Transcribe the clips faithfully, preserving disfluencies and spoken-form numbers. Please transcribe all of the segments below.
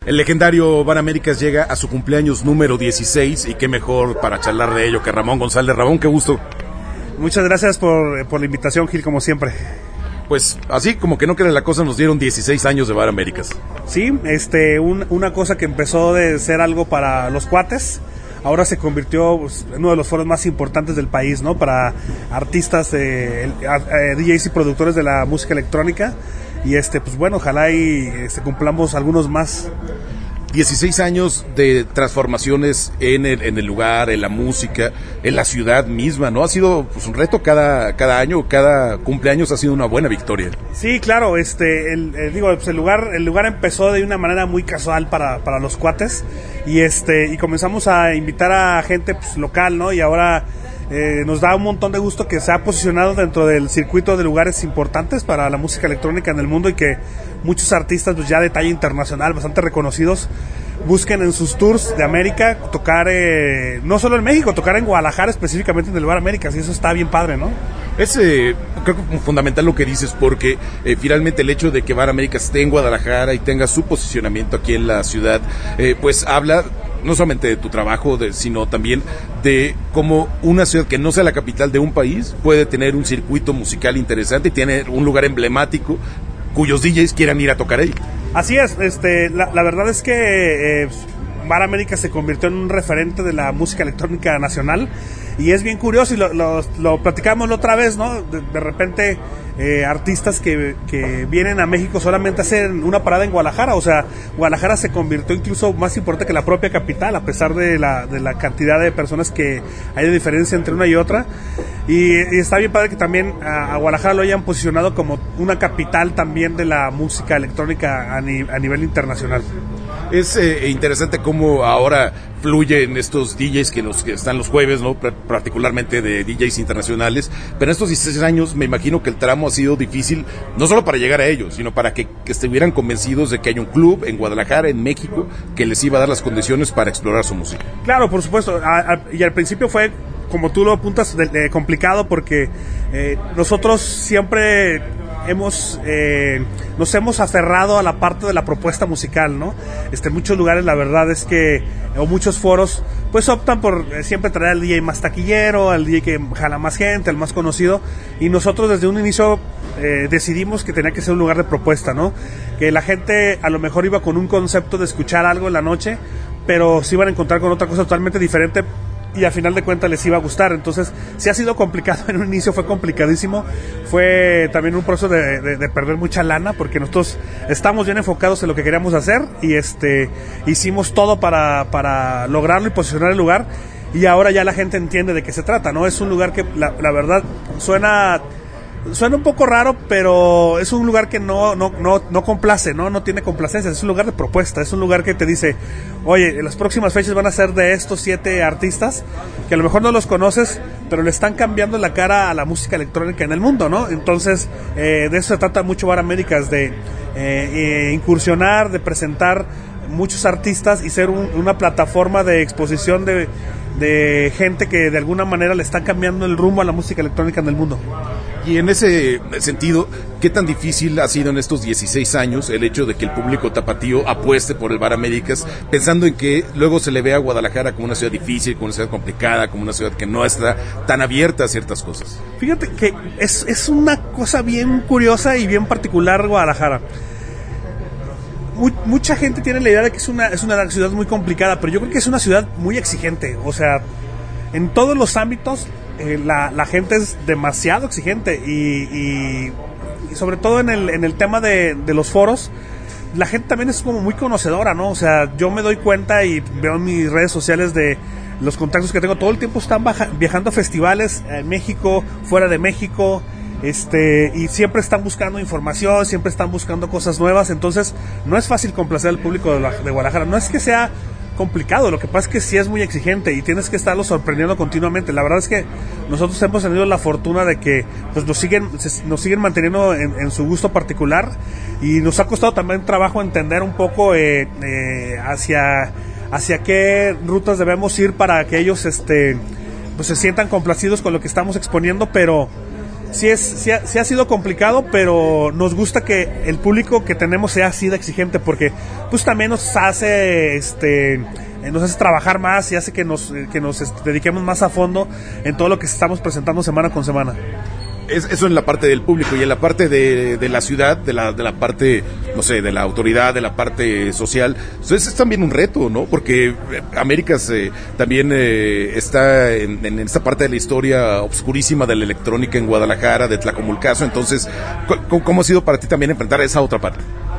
El legendario Bar Américas llega a su cumpleaños número dieciséis y qué mejor para charlar de ello que Ramón González. Ramón, qué gusto. Muchas gracias por, por la invitación, Gil, como siempre. Pues así como que no queda la cosa, nos dieron dieciséis años de Bar Américas. Sí, este, un, una cosa que empezó de ser algo para los cuates, ahora se convirtió pues, en uno de los foros más importantes del país, ¿no? Para artistas, eh, eh, D Js y productores de la música electrónica. Y este, pues bueno, ojalá y este, cumplamos algunos más. dieciséis años de transformaciones en el, en el lugar, en la música, en la ciudad misma, ¿no? Ha sido pues, un reto cada, cada año, cada cumpleaños ha sido una buena victoria. Sí, claro, este, el, el, digo, pues el lugar, el lugar empezó de una manera muy casual para, para los cuates y este, y comenzamos a invitar a gente pues, local, ¿no? Y ahora Eh, nos da un montón de gusto que se ha posicionado dentro del circuito de lugares importantes para la música electrónica en el mundo y que muchos artistas pues ya de talla internacional, bastante reconocidos, busquen en sus tours de América tocar, eh, no solo en México, tocar en Guadalajara, específicamente en el Bar Américas, y eso está bien padre, ¿no? Es eh, creo que fundamental lo que dices porque eh, finalmente el hecho de que Bar Américas esté en Guadalajara y tenga su posicionamiento aquí en la ciudad, eh, pues habla no solamente de tu trabajo, de, sino también de cómo una ciudad que no sea la capital de un país puede tener un circuito musical interesante y tiene un lugar emblemático cuyos D Js quieran ir a tocar ahí. Así es, este, la, la verdad es que eh, Bar América se convirtió en un referente de la música electrónica nacional y es bien curioso y lo, lo, lo platicamos la otra vez, ¿no? De, de repente eh, artistas que, que vienen a México solamente a hacer una parada en Guadalajara, o sea, Guadalajara se convirtió incluso más importante que la propia capital, a pesar de la, de la cantidad de personas que hay de diferencia entre una y otra, y, y está bien padre que también a, a Guadalajara lo hayan posicionado como una capital también de la música electrónica a, ni, a nivel internacional. Es eh, interesante cómo ahora fluyen estos D Js que, los, que están los jueves, ¿no? Particularmente de D Js internacionales, pero en estos dieciséis años me imagino que el tramo ha sido difícil, no solo para llegar a ellos, sino para que, que estuvieran convencidos de que hay un club en Guadalajara, en México, que les iba a dar las condiciones para explorar su música. Claro, por supuesto, a, a, y al principio fue, como tú lo apuntas, de, de complicado porque eh, nosotros siempre hemos eh, nos hemos aferrado a la parte de la propuesta musical, ¿no? Este, en muchos lugares la verdad es que, o muchos foros, pues optan por eh, siempre traer al D J más taquillero, al D J que jala más gente, el más conocido, y nosotros desde un inicio eh, decidimos que tenía que ser un lugar de propuesta, ¿no? Que la gente a lo mejor iba con un concepto de escuchar algo en la noche, pero se iban a encontrar con otra cosa totalmente diferente y al final de cuentas les iba a gustar. Entonces sí ha sido complicado, en un inicio fue complicadísimo, fue también un proceso de, de, de perder mucha lana porque nosotros estamos bien enfocados en lo que queríamos hacer y este hicimos todo para, para lograrlo y posicionar el lugar, y ahora ya la gente entiende de qué se trata, ¿no? Es un lugar que la, la verdad suena Suena un poco raro, pero es un lugar que no, no, no, no complace, ¿no? No tiene complacencia, es un lugar de propuesta, es un lugar que te dice, oye, las próximas fechas van a ser de estos siete artistas, que a lo mejor no los conoces, pero le están cambiando la cara a la música electrónica en el mundo, ¿no? Entonces, eh, de eso se trata mucho Bar Américas, de eh, eh, incursionar, de presentar muchos artistas y ser un, una plataforma de exposición de, de gente que de alguna manera le está cambiando el rumbo a la música electrónica en el mundo. Y en ese sentido, ¿qué tan difícil ha sido en estos dieciséis años el hecho de que el público tapatío apueste por el Bar Américas, pensando en que luego se le ve a Guadalajara como una ciudad difícil, como una ciudad complicada, como una ciudad que no está tan abierta a ciertas cosas? Fíjate que es, es una cosa bien curiosa y bien particular Guadalajara. Mucha gente tiene la idea de que es una, es una ciudad muy complicada, pero yo creo que es una ciudad muy exigente. O sea, en todos los ámbitos eh, la, la gente es demasiado exigente y, y, y sobre todo en el, en el tema de, de los foros, la gente también es como muy conocedora, ¿no? O sea, yo me doy cuenta y veo en mis redes sociales de los contactos que tengo, todo el tiempo están baja, viajando a festivales en México, fuera de México, este y siempre están buscando información, siempre están buscando cosas nuevas, entonces no es fácil complacer al público de, la, de Guadalajara. No es que sea complicado, lo que pasa es que sí es muy exigente y tienes que estarlo sorprendiendo continuamente. La verdad es que nosotros hemos tenido la fortuna de que pues nos siguen nos siguen manteniendo en, en su gusto particular, y nos ha costado también trabajo entender un poco eh, eh, hacia hacia qué rutas debemos ir para que ellos este pues se sientan complacidos con lo que estamos exponiendo, pero sí, es, sí, ha, sí ha sido complicado, pero nos gusta que el público que tenemos sea así de exigente, porque pues también nos hace este nos hace trabajar más y hace que nos que nos este, dediquemos más a fondo en todo lo que estamos presentando semana con semana. Es, eso en la parte del público, y en la parte de, de la ciudad, de la, de la parte, no sé, de la autoridad, de la parte social. Entonces es también un reto, ¿no? Porque Américas eh, también eh, está en, en esta parte de la historia obscurísima de la electrónica en Guadalajara, de Tlacomulcazo. Entonces, ¿cómo, cómo ha sido para ti también enfrentar esa otra parte?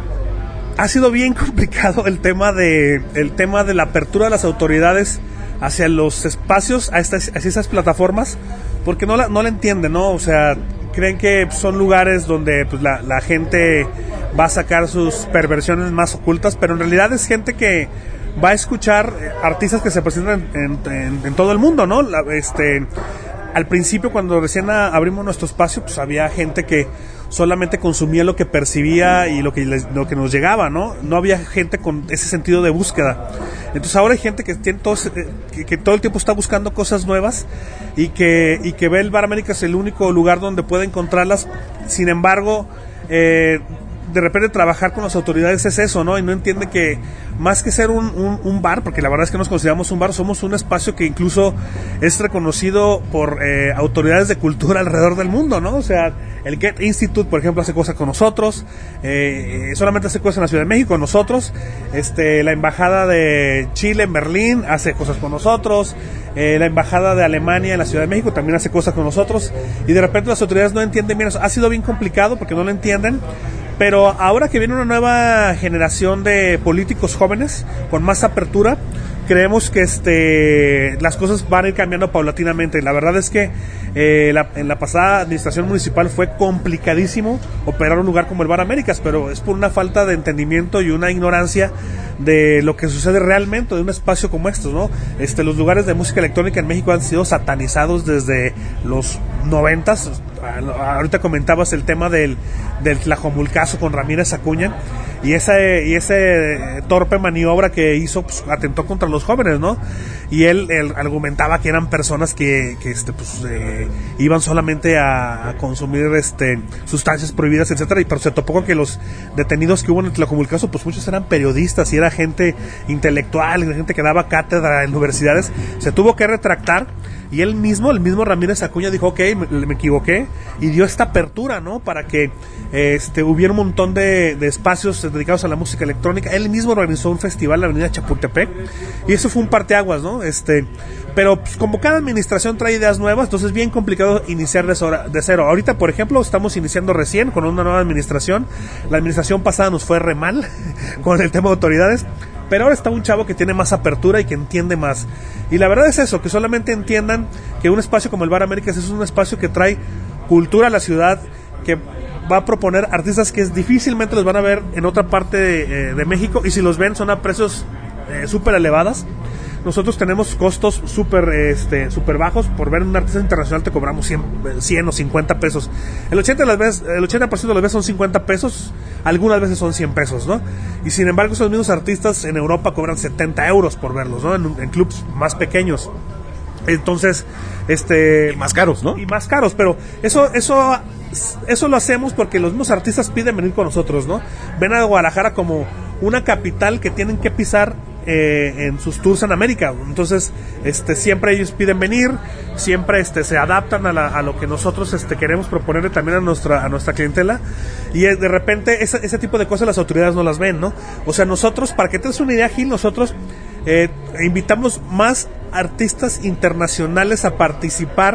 Ha sido bien complicado el tema de el tema de la apertura de las autoridades hacia los espacios, a estas, hacia esas plataformas, porque no la, no la entienden, ¿no? O sea, creen que son lugares donde pues la, la gente va a sacar sus perversiones más ocultas, pero en realidad es gente que va a escuchar artistas que se presentan en, en, en todo el mundo, ¿no? La, este, al principio, cuando recién abrimos nuestro espacio, pues había gente que solamente consumía lo que percibía y lo que les, lo que nos llegaba, ¿no? No había gente con ese sentido de búsqueda. Entonces ahora hay gente que tiene todo, que, que todo el tiempo está buscando cosas nuevas y que y que ve el Bar Américas el único lugar donde puede encontrarlas. Sin embargo, eh, de repente trabajar con las autoridades es eso, ¿no? Y no entiende que más que ser un, un, un bar, porque la verdad es que nos consideramos un bar, somos un espacio que incluso es reconocido por eh, autoridades de cultura alrededor del mundo, ¿no? O sea, el Goethe Institute, por ejemplo, hace cosas con nosotros, eh, solamente hace cosas en la Ciudad de México con nosotros, este, la Embajada de Chile en Berlín hace cosas con nosotros, eh, la Embajada de Alemania en la Ciudad de México también hace cosas con nosotros, y de repente las autoridades no entienden bien eso. Ha sido bien complicado porque no lo entienden. Pero ahora que viene una nueva generación de políticos jóvenes con más apertura, creemos que este las cosas van a ir cambiando paulatinamente. La verdad es que eh, la, en la pasada administración municipal fue complicadísimo operar un lugar como el Bar Américas, pero es por una falta de entendimiento y una ignorancia de lo que sucede realmente de un espacio como estos, ¿no? Este, los lugares de música electrónica en México han sido satanizados desde los noventas. Ahorita comentabas el tema del, del Tlajomulcazo con Ramírez Acuña, y ese, y ese torpe maniobra que hizo, pues, atentó contra los jóvenes, ¿no? Y él, él argumentaba que eran personas que, que este, pues, eh, iban solamente a, a consumir este, sustancias prohibidas, etcétera, y pero se topó con que los detenidos que hubo en el Tlajomulcazo, pues muchos eran periodistas y era gente intelectual, gente que daba cátedra en universidades. Se tuvo que retractar. Y él mismo, el mismo Ramírez Acuña dijo, ok, me, me equivoqué, y dio esta apertura, ¿no? Para que este, hubiera un montón de, de espacios dedicados a la música electrónica. Él mismo organizó un festival en la avenida Chapultepec, y eso fue un parteaguas, ¿no? Este, pero pues, como cada administración trae ideas nuevas, entonces es bien complicado iniciar de, so- de cero. Ahorita, por ejemplo, estamos iniciando recién con una nueva administración. La administración pasada nos fue re mal con el tema de autoridades, pero ahora está un chavo que tiene más apertura y que entiende más. Y la verdad es eso, que solamente entiendan que un espacio como el Bar Américas es un espacio que trae cultura a la ciudad, que va a proponer artistas que difícilmente los van a ver en otra parte de, eh, de México, y si los ven son a precios eh, súper elevadas. Nosotros tenemos costos súper este, super bajos. Por ver un artista internacional te cobramos cien, cien o cincuenta pesos. El ochenta, las veces, el ochenta por ciento de las veces son cincuenta pesos, algunas veces son cien pesos, ¿no? Y sin embargo, esos mismos artistas en Europa cobran setenta euros por verlos, ¿no? En, en clubs más pequeños. Entonces, este... Y más caros, ¿no? Y más caros, pero eso, eso, eso lo hacemos porque los mismos artistas piden venir con nosotros, ¿no? Ven a Guadalajara como una capital que tienen que pisar Eh, en sus tours en América. Entonces este siempre ellos piden venir, siempre este se adaptan a, la, a lo que nosotros este queremos proponerle también a nuestra a nuestra clientela, y de repente ese, ese tipo de cosas las autoridades no las ven, ¿no? O sea, nosotros, para que te des una idea, Gil, nosotros eh, invitamos más artistas internacionales a participar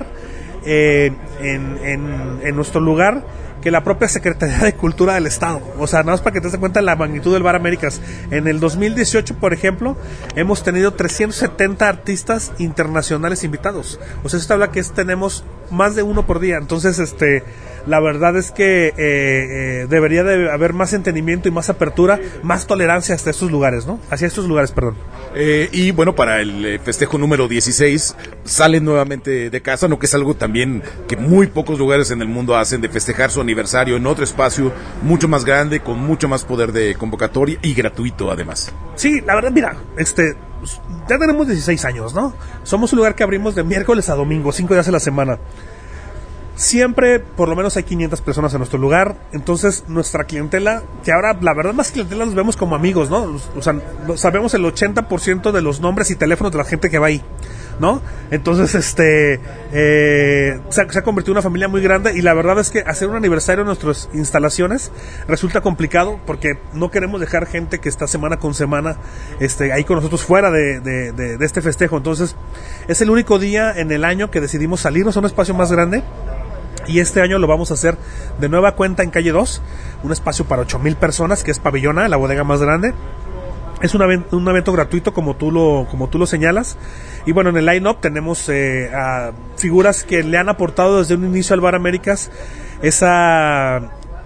eh, en, en, en nuestro lugar que la propia Secretaría de Cultura del Estado. O sea, nada más para que te des cuenta de la magnitud del Bar Américas. En el dos mil dieciocho, por ejemplo, hemos tenido trescientos setenta artistas internacionales invitados. O sea, esto habla que es, tenemos más de uno por día. Entonces, este, la verdad es que eh, eh, debería de haber más entendimiento y más apertura, más tolerancia hasta estos lugares, ¿no? Hacia estos lugares, perdón. Eh, y bueno, para el eh, festejo número dieciséis, salen nuevamente de casa, ¿no? Que es algo también que muy pocos lugares en el mundo hacen, de festejar su aniversario en otro espacio mucho más grande, con mucho más poder de convocatoria y gratuito además. Sí, la verdad, mira, este, ya tenemos dieciséis años, ¿no? Somos un lugar que abrimos de miércoles a domingo, cinco días a la semana. Siempre, por lo menos hay quinientas personas en nuestro lugar. Entonces, nuestra clientela, que ahora, la verdad, más clientela los vemos como amigos, ¿no? O sea, sabemos el ochenta por ciento de los nombres y teléfonos de la gente que va ahí, ¿no? Entonces, este, eh, se, ha, se ha convertido en una familia muy grande. Y la verdad es que hacer un aniversario en nuestras instalaciones resulta complicado, porque no queremos dejar gente que está semana con semana este, ahí con nosotros fuera de, de, de, de este festejo. Entonces, es el único día en el año que decidimos salirnos a un espacio más grande. Y este año lo vamos a hacer de nueva cuenta en calle dos, un espacio para ocho mil personas, que es Pabellona, la bodega más grande. Es un evento, un evento gratuito, como tú lo como tú lo señalas. Y bueno, en el line-up tenemos eh, a figuras que le han aportado desde un inicio al Bar Américas esa,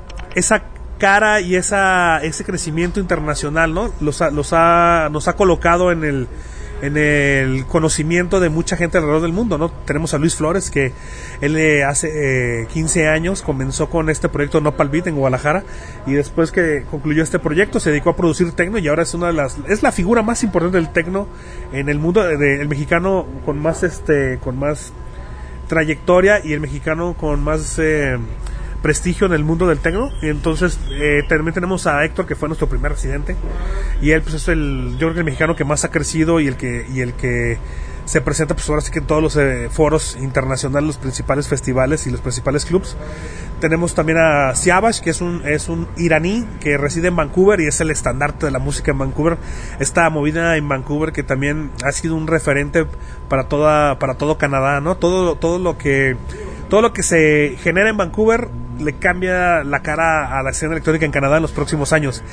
esa cara y esa ese crecimiento internacional, ¿no? Los ha, los ha, nos ha colocado en el en el conocimiento de mucha gente alrededor del mundo, ¿no? Tenemos a Luis Flores, que él eh, hace eh, quince años comenzó con este proyecto Nopal Beat en Guadalajara, y después que concluyó este proyecto se dedicó a producir tecno, y ahora es una de las es la figura más importante del tecno en el mundo, de, de, el mexicano con más este con más trayectoria y el mexicano con más eh, prestigio en el mundo del tecno. Y entonces eh, también tenemos a Héctor, que fue nuestro primer residente, y él pues es el, yo creo que el mexicano que más ha crecido y el que y el que se presenta pues ahora sí que en todos los eh, foros internacionales, los principales festivales y los principales clubs. Tenemos también a Siavash, que es un es un iraní que reside en Vancouver y es el estandarte de la música en Vancouver. Esta movida en Vancouver que también ha sido un referente para toda para todo Canadá, ¿no? Todo todo lo que todo lo que se genera en Vancouver le cambia la cara a la escena electrónica en Canadá en los próximos años,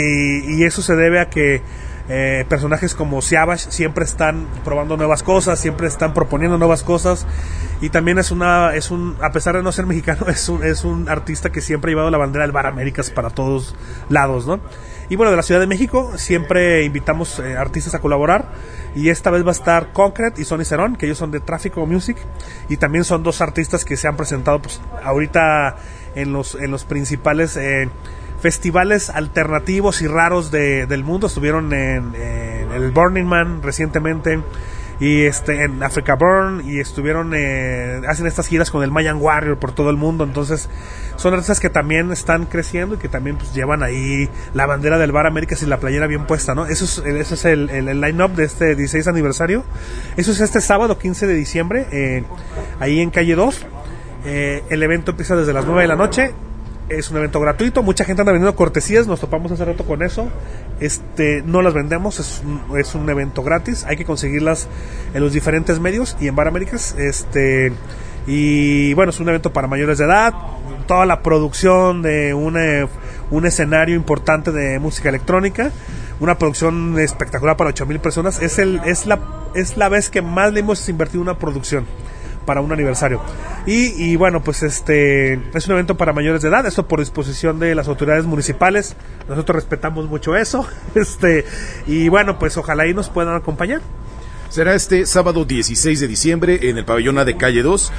y, y eso se debe a que eh, personajes como Siavash siempre están probando nuevas cosas, siempre están proponiendo nuevas cosas, y también es una es un a pesar de no ser mexicano, es un es un artista que siempre ha llevado la bandera del Bar Américas para todos lados, ¿no? Y bueno, de la Ciudad de México siempre invitamos eh, artistas a colaborar, y esta vez va a estar Concrete y Sonny Cerón, que ellos son de Tráfico Music, y también son dos artistas que se han presentado pues ahorita en los en los principales eh, festivales alternativos y raros de, del mundo. Estuvieron en, en el Burning Man recientemente, y este en Africa Burn, y estuvieron eh, hacen estas giras con el Mayan Warrior por todo el mundo. Entonces son artistas que también están creciendo y que también pues llevan ahí la bandera del Bar Américas y la playera bien puesta, ¿no? Eso es, eso es el, el, el line-up de este dieciséis aniversario. Eso es este sábado quince de diciembre, eh, ahí en calle dos. Eh, el evento empieza desde las nueve de la noche. Es un evento gratuito, mucha gente anda vendiendo cortesías, nos topamos hace rato con eso. Este, no las vendemos, es un, es un evento gratis, hay que conseguirlas en los diferentes medios y en Bar Américas. Este, y bueno, es un evento para mayores de edad, toda la producción de un, un escenario importante de música electrónica, una producción espectacular para ocho mil personas. Es, el, es, la, es la vez que más le hemos invertido en una producción para un aniversario. Y, y bueno, pues este es un evento para mayores de edad, esto por disposición de las autoridades municipales. Nosotros respetamos mucho eso. Este, y bueno, pues ojalá y nos puedan acompañar. Será este sábado dieciséis de diciembre en el pabellón A de calle dos,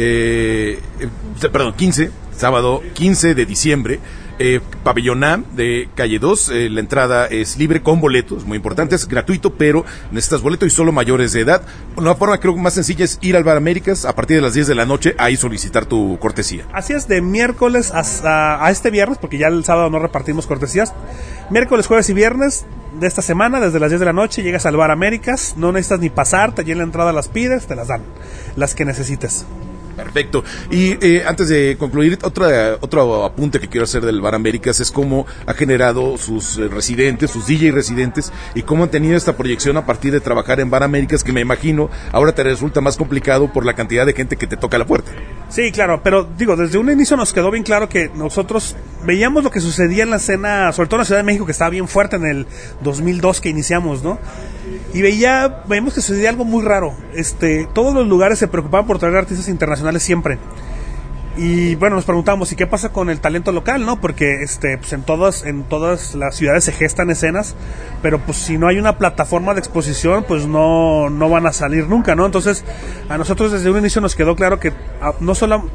eh, eh, perdón, quince, sábado quince de diciembre. Eh, pabellón A de calle dos, eh, la entrada es libre con boletos, muy importante, es gratuito, pero necesitas boleto y solo mayores de edad. La forma creo que más sencilla es ir al Bar Américas a partir de las diez de la noche, ahí solicitar tu cortesía. Así es, de miércoles a, a este viernes, porque ya el sábado no repartimos cortesías. Miércoles, jueves y viernes de esta semana, desde las diez de la noche, llegas al Bar Américas, no necesitas ni pasarte, allí en la entrada las pides, te las dan, las que necesites. Perfecto. Y eh, antes de concluir, otra, otro apunte que quiero hacer del Bar Américas es cómo ha generado sus eh, residentes, sus D J residentes, y cómo han tenido esta proyección a partir de trabajar en Bar Américas, que me imagino ahora te resulta más complicado por la cantidad de gente que te toca la puerta. Sí, claro, pero digo, desde un inicio nos quedó bien claro que nosotros veíamos lo que sucedía en la escena, sobre todo en la Ciudad de México, que estaba bien fuerte en el dos mil dos que iniciamos, ¿no? Y veía, veíamos que sucedía algo muy raro. Este, todos los lugares se preocupaban por traer artistas internacionales siempre. Y bueno, nos preguntamos, ¿y qué pasa con el talento local, no? Porque este, pues en todas, en todas las ciudades se gestan escenas, pero pues si no hay una plataforma de exposición, pues no, no van a salir nunca, ¿no? Entonces, a nosotros desde un inicio nos quedó claro que no solo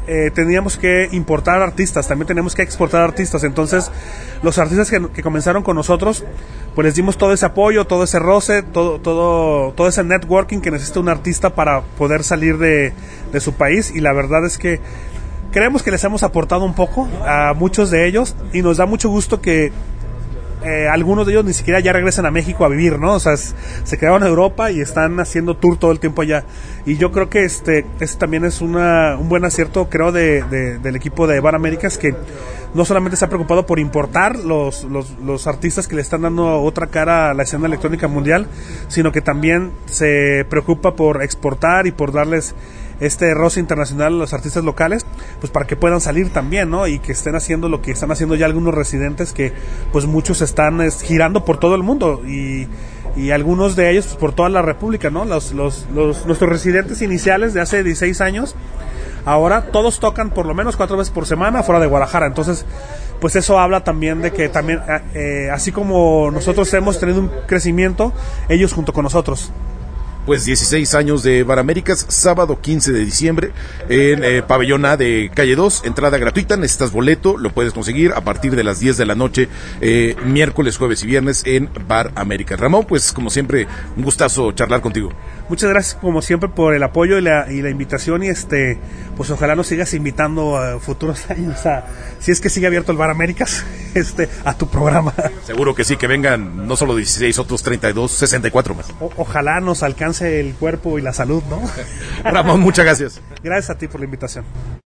eh, teníamos que importar artistas, también teníamos que exportar artistas. Entonces los artistas que, que comenzaron con nosotros, pues les dimos todo ese apoyo, todo ese roce, todo todo todo ese networking que necesita un artista para poder salir de, de su país. Y la verdad es que creemos que les hemos aportado un poco a muchos de ellos, y nos da mucho gusto que Eh, algunos de ellos ni siquiera ya regresan a México a vivir, ¿no? O sea, es, se quedaron en Europa y están haciendo tour todo el tiempo allá. Y yo creo que este, este también es una, un buen acierto, creo, de, de, del equipo de Bar Américas, que no solamente se ha preocupado por importar los, los, los artistas que le están dando otra cara a la escena electrónica mundial, sino que también se preocupa por exportar y por darles este roce internacional a los artistas locales, pues para que puedan salir también, ¿no? Y que estén haciendo lo que están haciendo ya algunos residentes, que pues muchos están es, girando por todo el mundo, y, y algunos de ellos pues, por toda la república, ¿no? Los, los, los, nuestros residentes iniciales de hace dieciséis años, ahora todos tocan por lo menos cuatro veces por semana fuera de Guadalajara. Entonces pues eso habla también de que también eh, así como nosotros hemos tenido un crecimiento, ellos junto con nosotros. Pues dieciséis años de Bar Américas, sábado quince de diciembre en eh, Pabellón A de Calle dos, entrada gratuita, necesitas boleto, lo puedes conseguir a partir de las diez de la noche, eh, miércoles, jueves y viernes en Bar Américas. Ramón, pues como siempre, un gustazo charlar contigo. Muchas gracias como siempre por el apoyo y la, y la invitación, y este pues ojalá nos sigas invitando a futuros años, a, si es que sigue abierto el Bar Américas, este a tu programa. Seguro que sí, que vengan no solo dieciséis, otros treinta y dos, sesenta y cuatro más. O, ojalá nos alcance el cuerpo y la salud, ¿no? Ramón, muchas gracias. Gracias a ti por la invitación.